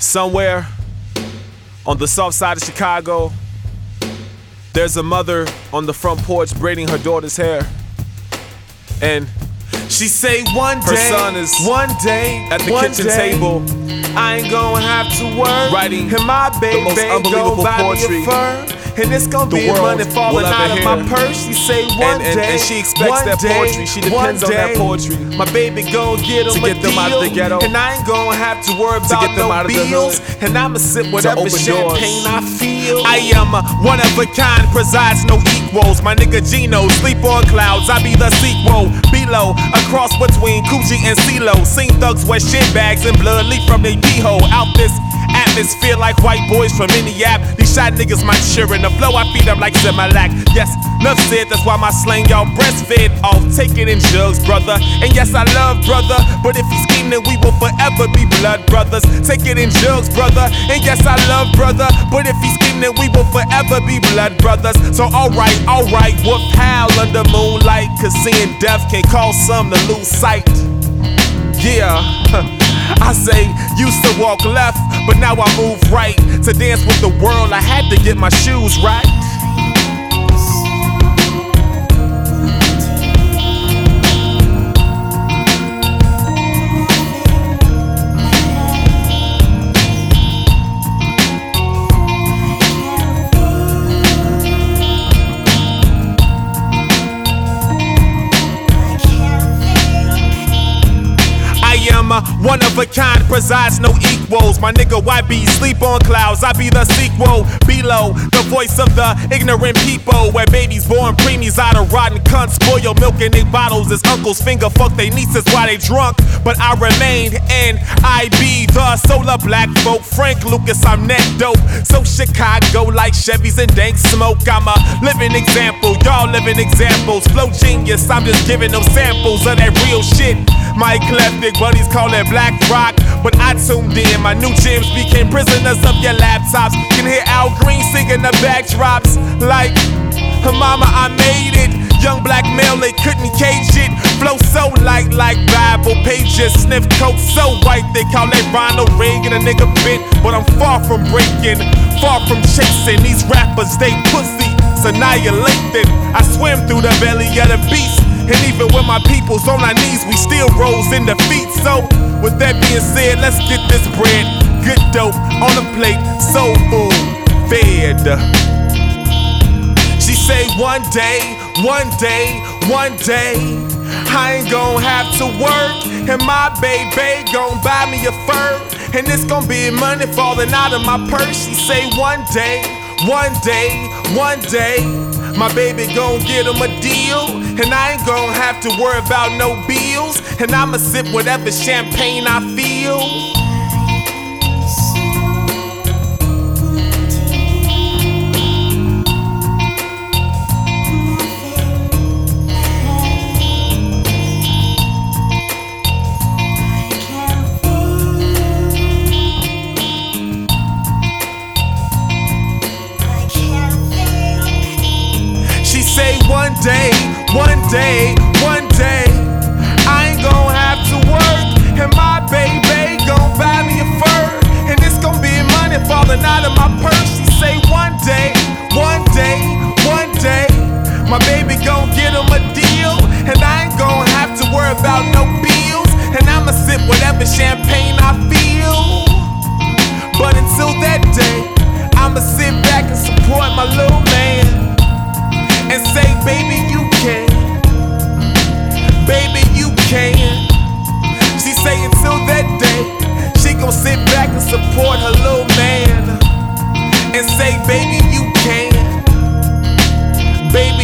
Somewhere on the south side of Chicago, there's a mother on the front porch braiding her daughter's hair. And she say one her day, son is one day, at the one kitchen day, table I ain't gonna have to work, writing and my baby the most unbelievable gon' buy poetry me a fur, and it's gonna the be world money falling will ever out of my hear. purse. She say one day, and she expects one that day, poetry. She depends one on that day, poetry my baby gon' get to him get a them out of the deal, ghetto, and I ain't gonna have to worry about get them no out of the bills, hood, and I'ma sip whatever open champagne doors. I feel. I am a one of a kind, presides no equals. My nigga Gino, sleep on clouds, I be the sequel. Below, a cross between Coochie and CeeLo. Seen thugs wear shit bags and blood leak from their pee hole. Out this atmosphere like white boys from Minneapolis. These shot niggas might share in the flow, I feed them like Similac. Yes, enough said, that's why my slang y'all breastfed off. Take it in jugs, brother. And yes, I love brother, but if he's scheming, we will forever be blood brothers. Take it in jugs, brother. And yes, I love brother, but if he's scheming, we will forever be blood brothers. So alright, whoop howl under moonlight, cause seeing death can cause some to lose sight. Yeah, I say, used to walk left, but now I move right. To dance with the world, I had to get my shoes right. One of a kind, presides no equals. My nigga YB, sleep on clouds, I be the sequel. Below, the voice of the ignorant people, where babies born preemies out of rotten cunts. Spoil milk in they bottles as uncles finger fuck they nieces while they drunk. But I remained and I be the solar black folk. Frank Lucas, I'm net dope. So Chicago like Chevys and dank smoke. I'm a living example, y'all living examples. Flow genius, I'm just giving them samples of that real shit. My eclectic buddies call it black rock, but I tuned in. My new gyms became prisoners of your laptops. Can hear Al Green singing the backdrops like, mama, I made it. Young black male, they couldn't cage it. Flow so light like Bible pages. Sniff coke so white, they call it Ronald Reagan. A nigga bent, but I'm far from breaking, far from chasing. These rappers, they pussy, annihilated. I swim through the belly of the beast. And even when my people's on our knees, we still rose in defeat. So, with that being said, let's get this bread. Good dope on the plate, soul food, fed. She say one day, one day, one day, I ain't gon' have to work, and my baby gon' buy me a fur, and it's gon' be money falling out of my purse. She say one day, one day, one day, my baby gon' get him a deal, and I ain't gon' have to worry about no bills, and I'ma sip whatever champagne I feel. Say one day, one day, one day, I ain't gon' have to work, and my baby gon' buy me a fur, and it's gon' be money falling out of my purse. She say one day, one day, one day, my baby gon' get him a deal, and I ain't gon' have to worry about no bills, and I'ma sip whatever champagne I feel. But until that day, I'ma sit back and support my little man, and say, baby, you can. Baby, you can. She say until that day, she gon' sit back and support her little man, and say, baby, you can. Baby,